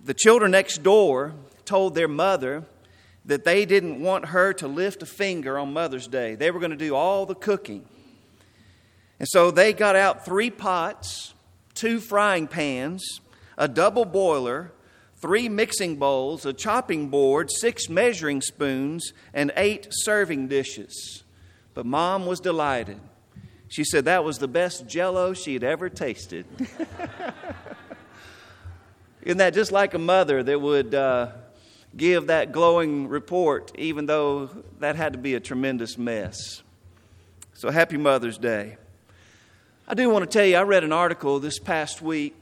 The children next door told their mother that they didn't want her to lift a finger on Mother's Day. They were going to do all the cooking. And so they got out 3 pots, 2 frying pans, a double boiler, 3 mixing bowls, a chopping board, 6 measuring spoons, and 8 serving dishes. But Mom was delighted. She said that was the best Jell-O she had ever tasted. Isn't that just like a mother that would give that glowing report, even though that had to be a tremendous mess? So happy Mother's Day. I do want to tell you, I read an article this past week,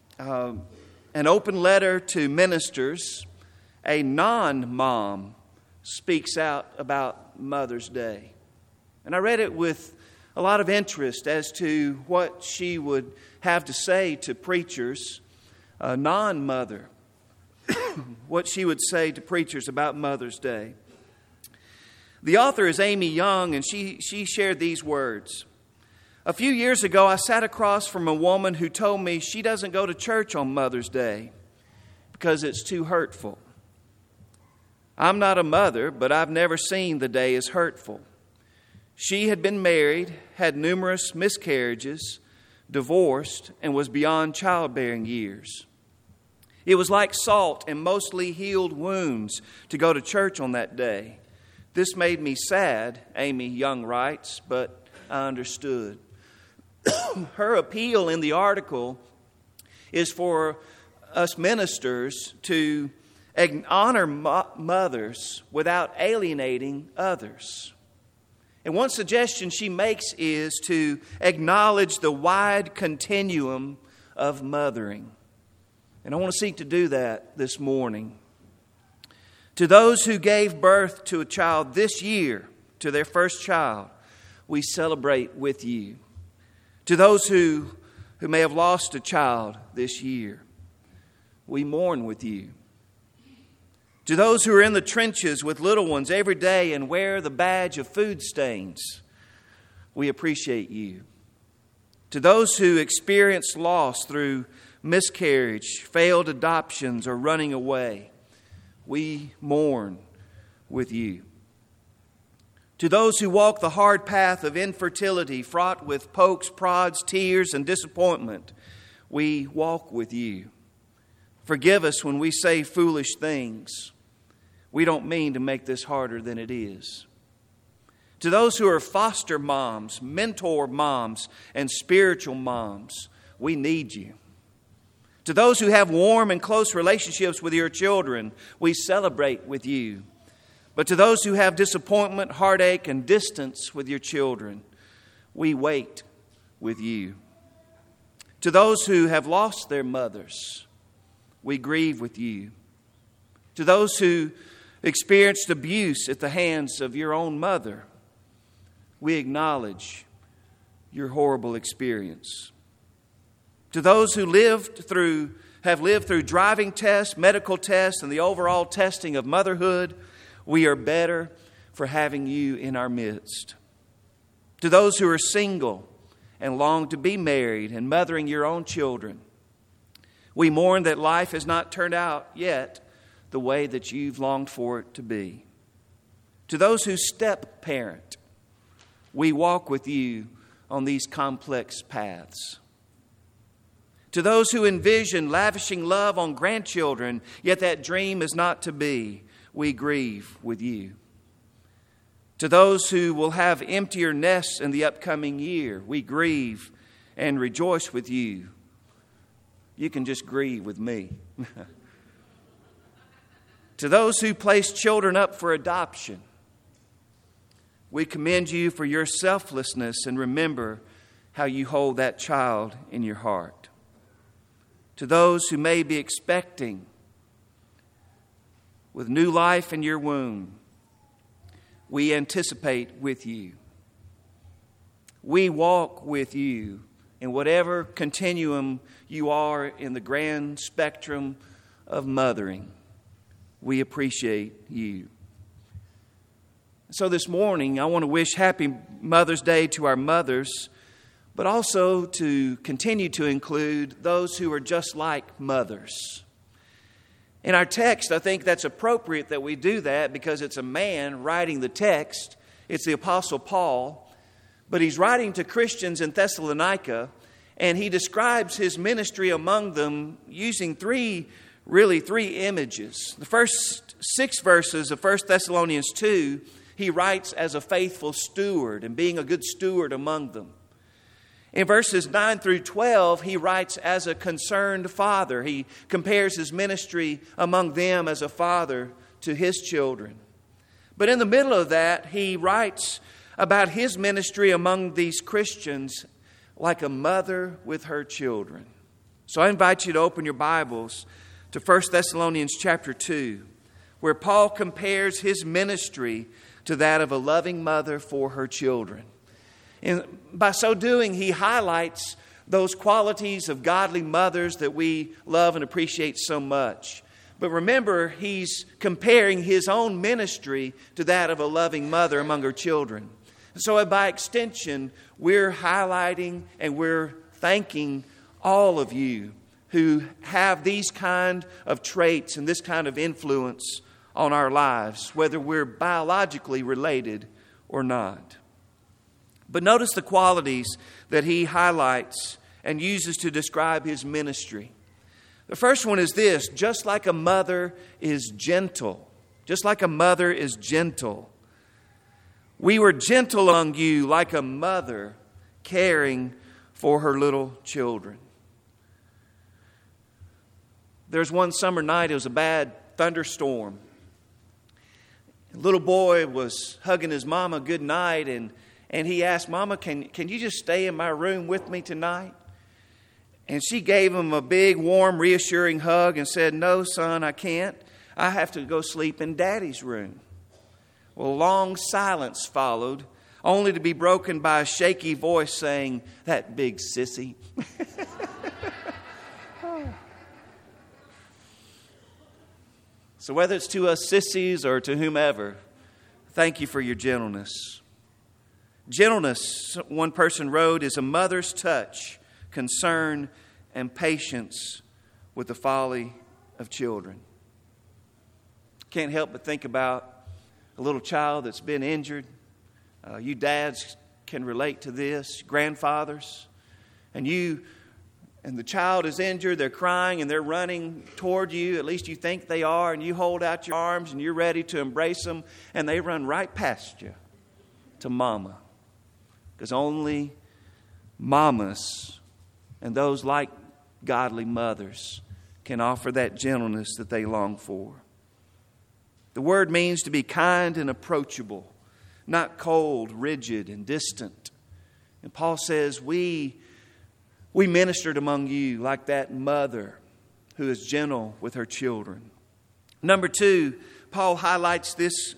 an open letter to ministers. A non-mom speaks out about Mother's Day. And I read it with a lot of interest as to what she would have to say to preachers, a non-mother, what she would say to preachers about Mother's Day. The author is Amy Young, and she shared these words. A few years ago, I sat across from a woman who told me she doesn't go to church on Mother's Day because it's too hurtful. I'm not a mother, but I've never seen the day as hurtful. She had been married, had numerous miscarriages, divorced, and was beyond childbearing years. It was like salt and mostly healed wounds to go to church on that day. This made me sad, Amy Young writes, but I understood. Her appeal in the article is for us ministers to honor mothers without alienating others. And one suggestion she makes is to acknowledge the wide continuum of mothering. And I want to seek to do that this morning. To those who gave birth to a child this year, to their first child, we celebrate with you. To those who may have lost a child this year, we mourn with you. To those who are in the trenches with little ones every day and wear the badge of food stains, we appreciate you. To those who experience loss through miscarriage, failed adoptions, or running away, we mourn with you. To those who walk the hard path of infertility, fraught with pokes, prods, tears, and disappointment, we walk with you. Forgive us when we say foolish things. We don't mean to make this harder than it is. To those who are foster moms, mentor moms, and spiritual moms, we need you. To those who have warm and close relationships with your children, we celebrate with you. But to those who have disappointment, heartache, and distance with your children, we wait with you. To those who have lost their mothers, we grieve with you. To those who experienced abuse at the hands of your own mother, we acknowledge your horrible experience. To those who have lived through driving tests, medical tests, and the overall testing of motherhood, we are better for having you in our midst. To those who are single and long to be married and mothering your own children, we mourn that life has not turned out yet the way that you've longed for it to be. To those who step parent, we walk with you on these complex paths. To those who envision lavishing love on grandchildren, yet that dream is not to be, we grieve with you. To those who will have emptier nests in the upcoming year, we grieve and rejoice with you. You can just grieve with me. To those who place children up for adoption, we commend you for your selflessness and remember how you hold that child in your heart. To those who may be expecting with new life in your womb, we anticipate with you. We walk with you in whatever continuum you are in the grand spectrum of mothering. We appreciate you. So this morning, I want to wish happy Mother's Day to our mothers, but also to continue to include those who are just like mothers. In our text, I think that's appropriate that we do that because it's a man writing the text. It's the Apostle Paul, but he's writing to Christians in Thessalonica, and he describes his ministry among them using three images. The first 6 verses of 1 Thessalonians 2, he writes as a faithful steward and being a good steward among them. In verses 9 through 12, he writes as a concerned father. He compares his ministry among them as a father to his children. But in the middle of that, he writes about his ministry among these Christians like a mother with her children. So I invite you to open your Bibles to 1 Thessalonians chapter 2, where Paul compares his ministry to that of a loving mother for her children. And by so doing, he highlights those qualities of godly mothers that we love and appreciate so much. But remember, he's comparing his own ministry to that of a loving mother among her children. So by extension, we're highlighting and we're thanking all of you who have these kind of traits and this kind of influence on our lives, whether we're biologically related or not. But notice the qualities that he highlights and uses to describe his ministry. The first one is this: just like a mother is gentle. Just like a mother is gentle. We were gentle among you like a mother caring for her little children. There's one summer night, it was a bad thunderstorm. A little boy was hugging his mama good night, and he asked, "Mama, can you just stay in my room with me tonight?" And she gave him a big, warm, reassuring hug and said, "No, son, I can't. I have to go sleep in Daddy's room." Well, a long silence followed, only to be broken by a shaky voice saying, "That big sissy." So whether it's to us sissies or to whomever, thank you for your gentleness. Gentleness, one person wrote, is a mother's touch, concern, and patience with the folly of children. Can't help but think about a little child that's been injured. You dads can relate to this, grandfathers. And the child is injured, they're crying and they're running toward you, at least you think they are, and you hold out your arms and you're ready to embrace them, and they run right past you to mama. Because only mamas and those like godly mothers can offer that gentleness that they long for. The word means to be kind and approachable, not cold, rigid, and distant. And Paul says, we ministered among you like that mother who is gentle with her children. Number 2, Paul highlights this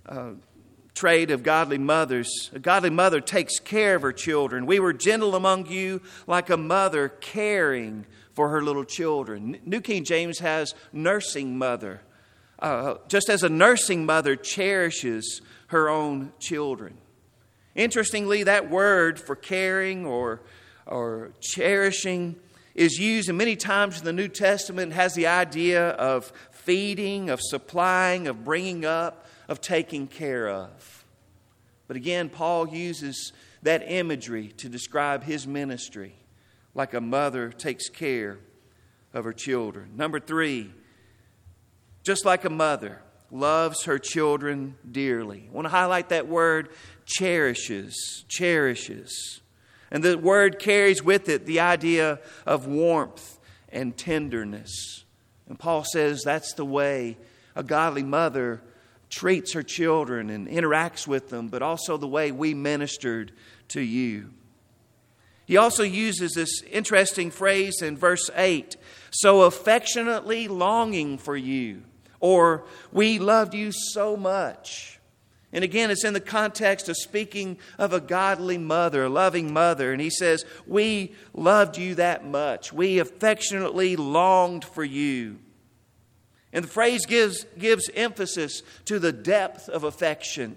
trait of godly mothers. A godly mother takes care of her children. We were gentle among you like a mother caring for her little children. New King James has nursing mother. Just as a nursing mother cherishes her own children. Interestingly, that word for caring or cherishing is used many times in the New Testament. It has the idea of feeding, of supplying, of bringing up, of taking care of. But again, Paul uses that imagery to describe his ministry, like a mother takes care of her children. Number 3, just like a mother loves her children dearly. I want to highlight that word, cherishes. And the word carries with it the idea of warmth and tenderness. And Paul says that's the way a godly mother treats her children and interacts with them, but also the way we ministered to you. He also uses this interesting phrase in verse 8, so affectionately longing for you, or we loved you so much. And again, it's in the context of speaking of a godly mother, a loving mother. And he says, we loved you that much. We affectionately longed for you. And the phrase gives emphasis to the depth of affection.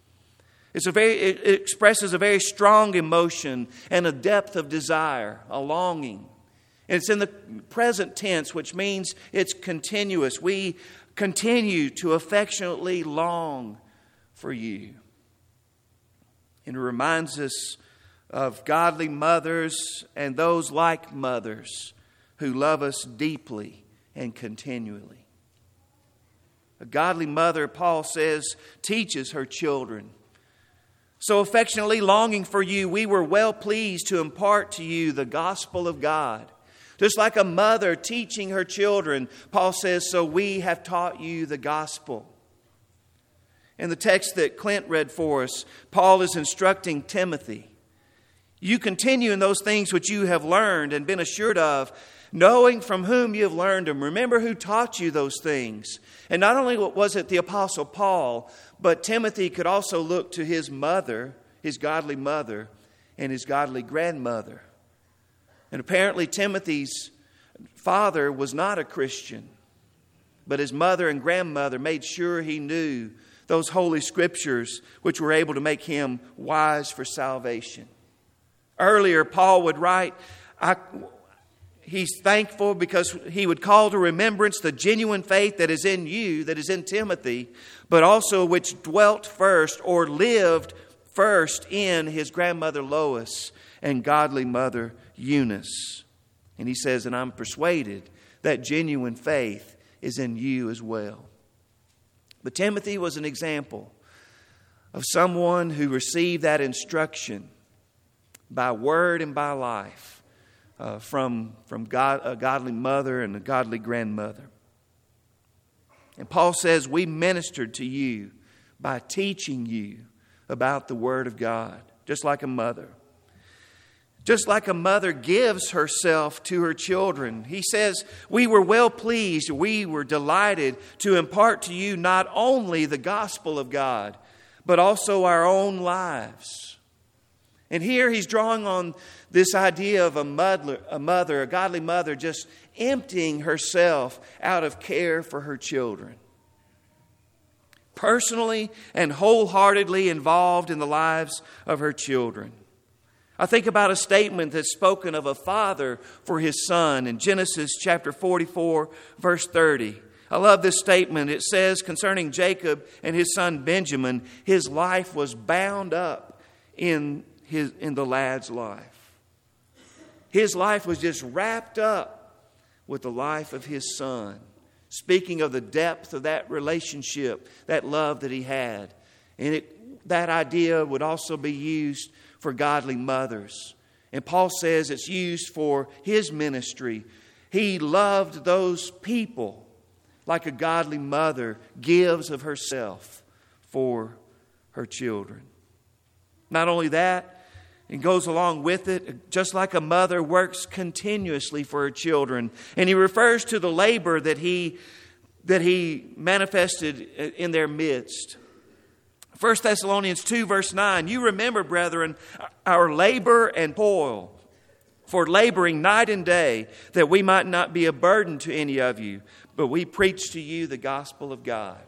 It expresses a very strong emotion and a depth of desire, a longing. And it's in the present tense, which means it's continuous. We continue to affectionately long for you. And it reminds us of godly mothers and those like mothers who love us deeply and continually. A godly mother, Paul says, teaches her children. So affectionately longing for you, we were well pleased to impart to you the gospel of God. Just like a mother teaching her children, Paul says, so we have taught you the gospel. In the text that Clint read for us, Paul is instructing Timothy. You continue in those things which you have learned and been assured of, knowing from whom you have learned them. Remember who taught you those things. And not only was it the Apostle Paul, but Timothy could also look to his mother, his godly mother, and his godly grandmother. And apparently Timothy's father was not a Christian, but his mother and grandmother made sure he knew those holy scriptures which were able to make him wise for salvation. Earlier, Paul would write, he's thankful because he would call to remembrance the genuine faith that is in you, that is in Timothy, but also which dwelt first or lived first in his grandmother Lois and godly mother Eunice. And he says, and I'm persuaded that genuine faith is in you as well. But Timothy was an example of someone who received that instruction by word and by life from God, a godly mother and a godly grandmother. And Paul says, we ministered to you by teaching you about the Word of God, just like a mother. Just like a mother gives herself to her children. He says, we were well pleased, we were delighted to impart to you not only the gospel of God, but also our own lives. And here he's drawing on this idea of a godly mother, just emptying herself out of care for her children. Personally and wholeheartedly involved in the lives of her children. I think about a statement that's spoken of a father for his son in Genesis chapter 44, verse 30. I love this statement. It says concerning Jacob and his son Benjamin, his life was bound up in the lad's life. His life was just wrapped up with the life of his son. Speaking of the depth of that relationship, that love that he had. And that idea would also be used for godly mothers. And Paul says it's used for his ministry. He loved those people like a godly mother gives of herself for her children. Not only that, it goes along with it, just like a mother works continuously for her children. And he refers to the labor that he manifested in their midst. 1 Thessalonians 2, verse 9, you remember, brethren, our labor and toil, for laboring night and day, that we might not be a burden to any of you, but we preach to you the gospel of God.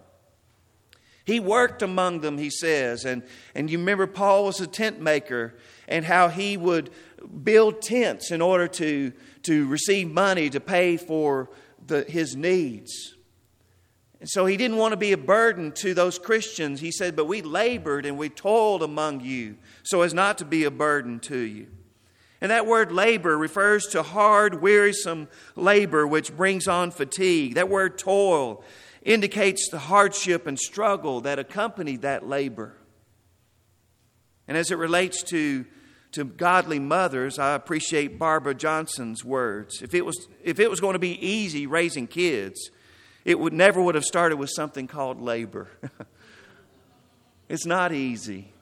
He worked among them, he says, and you remember Paul was a tent maker, and how he would build tents in order to receive money to pay for his needs. And so he didn't want to be a burden to those Christians. He said, but we labored and we toiled among you so as not to be a burden to you. And that word labor refers to hard, wearisome labor, which brings on fatigue. That word toil indicates the hardship and struggle that accompanied that labor. And as it relates to godly mothers, I appreciate Barbara Johnson's words. If it was going to be easy raising kids, it never would have started with something called labor. It's not easy.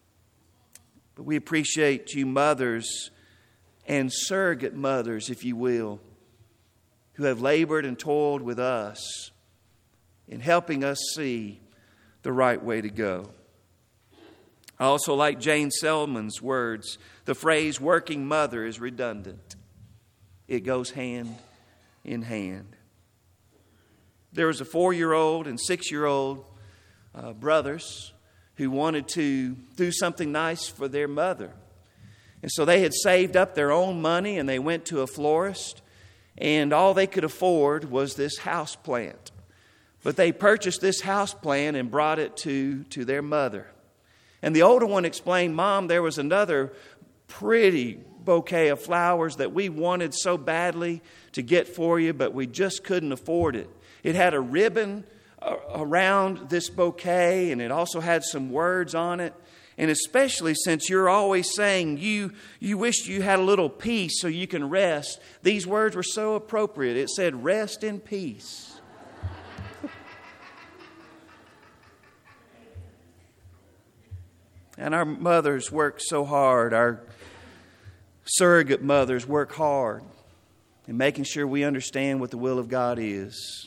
But we appreciate you mothers and surrogate mothers, if you will, who have labored and toiled with us in helping us see the right way to go. I also like Jane Selman's words. The phrase working mother is redundant. It goes hand in hand. There was a 4-year-old and 6-year-old brothers who wanted to do something nice for their mother. And so they had saved up their own money and they went to a florist and all they could afford was this house plant. But they purchased this house plant and brought it to their mother. And the older one explained, "Mom, there was another pretty bouquet of flowers that we wanted so badly to get for you, but we just couldn't afford it. It had a ribbon around this bouquet, and it also had some words on it. And especially since you're always saying you wish you had a little peace so you can rest, these words were so appropriate. It said, 'Rest in peace.'" And our mothers work so hard. Our surrogate mothers work hard in making sure we understand what the will of God is.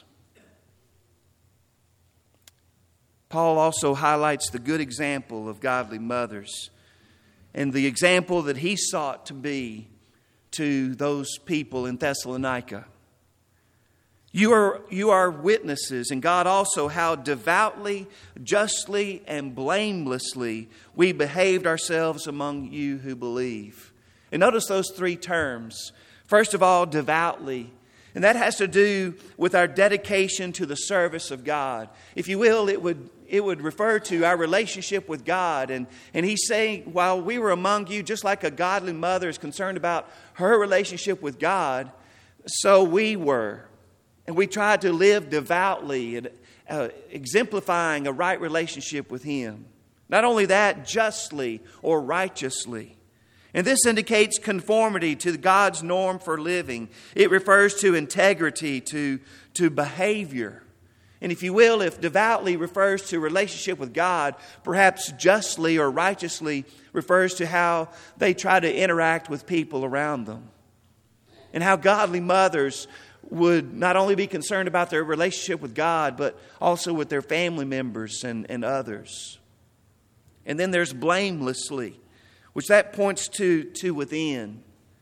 Paul also highlights the good example of godly mothers and the example that he sought to be to those people in Thessalonica. You are witnesses, and God also, how devoutly, justly, and blamelessly we behaved ourselves among you who believe. And notice those three terms. First of all, devoutly. And that has to do with our dedication to the service of God. If you will, it would refer to our relationship with God. And he's saying, while we were among you, just like a godly mother is concerned about her relationship with God, so we were. And we tried to live devoutly and exemplifying a right relationship with Him. Not only that, justly or righteously. And this indicates conformity to God's norm for living. It refers to integrity, to behavior. And if you will, if devoutly refers to relationship with God, perhaps justly or righteously refers to how they try to interact with people around them. And how godly mothers would not only be concerned about their relationship with God, but also with their family members and others. And then there's blamelessly, which that points to within.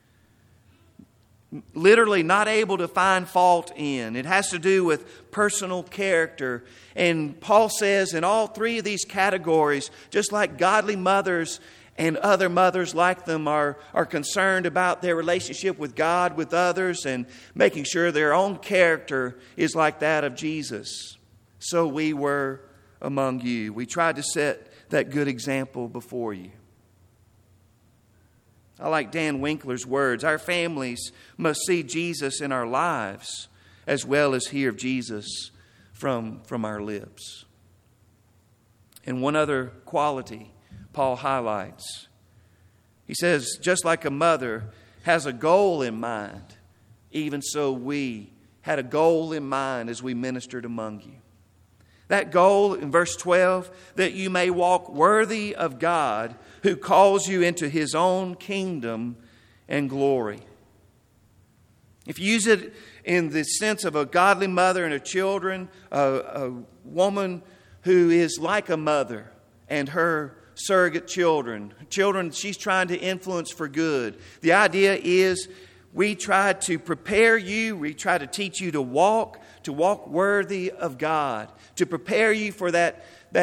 Literally not able to find fault in. It has to do with personal character. And Paul says in all three of these categories, just like godly mothers and other mothers like them are concerned about their relationship with God, with others, and making sure their own character is like that of Jesus. So we were among you. We tried to set that good example before you. I like Dan Winkler's words. Our families must see Jesus in our lives as well as hear of Jesus from our lips. And one other quality Paul highlights. He says, just like a mother has a goal in mind, even so we had a goal in mind as we ministered among you. That goal in verse 12, that you may walk worthy of God who calls you into His own kingdom and glory. If you use it in the sense of a godly mother and her children, a woman who is like a mother and her surrogate children she's trying to influence for good. The idea is we try to prepare you, we try to teach you to walk worthy of God, to prepare you for that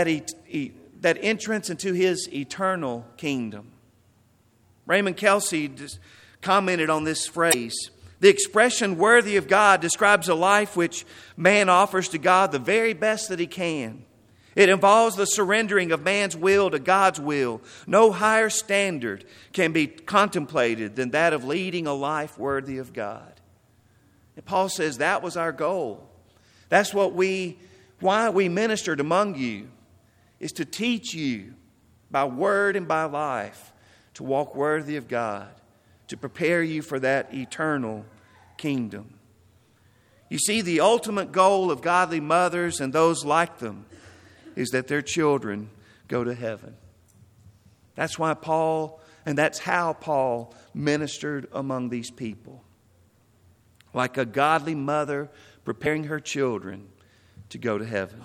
entrance into His eternal kingdom. Raymond Kelsey commented on this phrase. The expression worthy of God describes a life which man offers to God the very best that he can. It involves the surrendering of man's will to God's will. No higher standard can be contemplated than that of leading a life worthy of God. And Paul says that was our goal. That's why we ministered among you, is to teach you by word and by life to walk worthy of God, to prepare you for that eternal kingdom. You see, the ultimate goal of godly mothers and those like them is that their children go to heaven. That's why Paul, and that's how Paul ministered among these people. Like a godly mother preparing her children to go to heaven.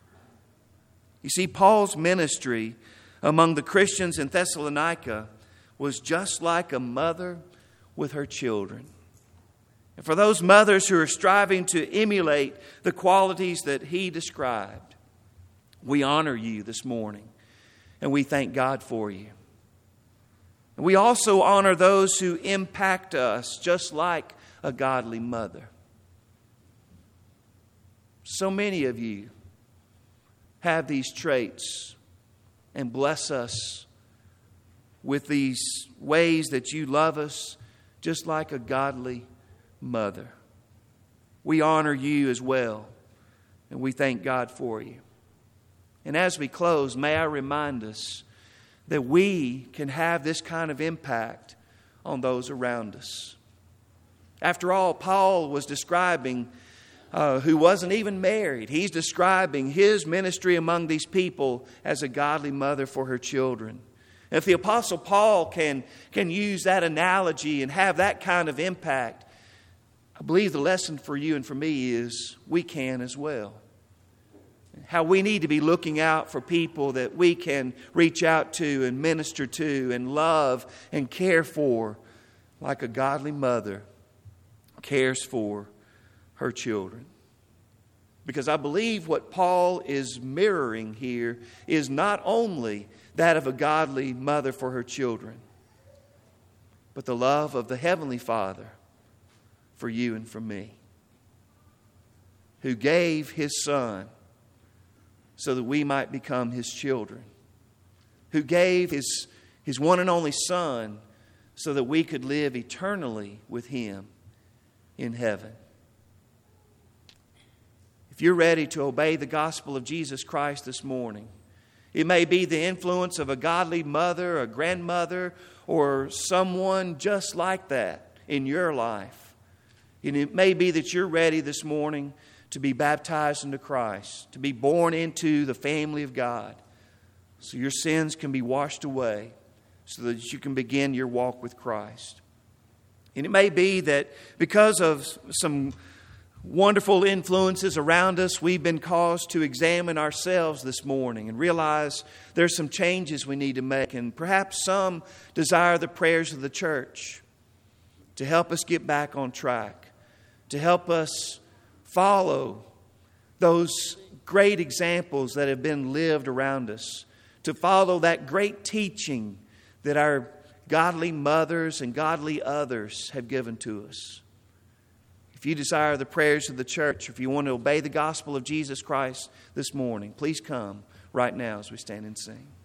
You see, Paul's ministry among the Christians in Thessalonica was just like a mother with her children. And for those mothers who are striving to emulate the qualities that he described, we honor you this morning, and we thank God for you. And we also honor those who impact us, just like a godly mother. So many of you have these traits and bless us with these ways that you love us just like a godly mother. We honor you as well, and we thank God for you. And as we close, may I remind us that we can have this kind of impact on those around us. After all, Paul was describing who wasn't even married. He's describing his ministry among these people as a godly mother for her children. If the Apostle Paul can use that analogy and have that kind of impact, I believe the lesson for you and for me is we can as well. How we need to be looking out for people that we can reach out to and minister to and love and care for like a godly mother cares for her children. Because I believe what Paul is mirroring here is not only that of a godly mother for her children, but the love of the Heavenly Father for you and for me, who gave His Son so that we might become His children, who gave His one and only Son so that we could live eternally with Him in heaven. If you're ready to obey the gospel of Jesus Christ this morning, it may be the influence of a godly mother, a grandmother, or someone just like that in your life. And it may be that you're ready this morning to be baptized into Christ, to be born into the family of God, so your sins can be washed away, so that you can begin your walk with Christ. And it may be that because of some wonderful influences around us, we've been caused to examine ourselves this morning and realize there's some changes we need to make. And perhaps some desire the prayers of the church to help us get back on track, to help us follow those great examples that have been lived around us, to follow that great teaching that our godly mothers and godly others have given to us. If you desire the prayers of the church, if you want to obey the gospel of Jesus Christ this morning, please come right now as we stand and sing.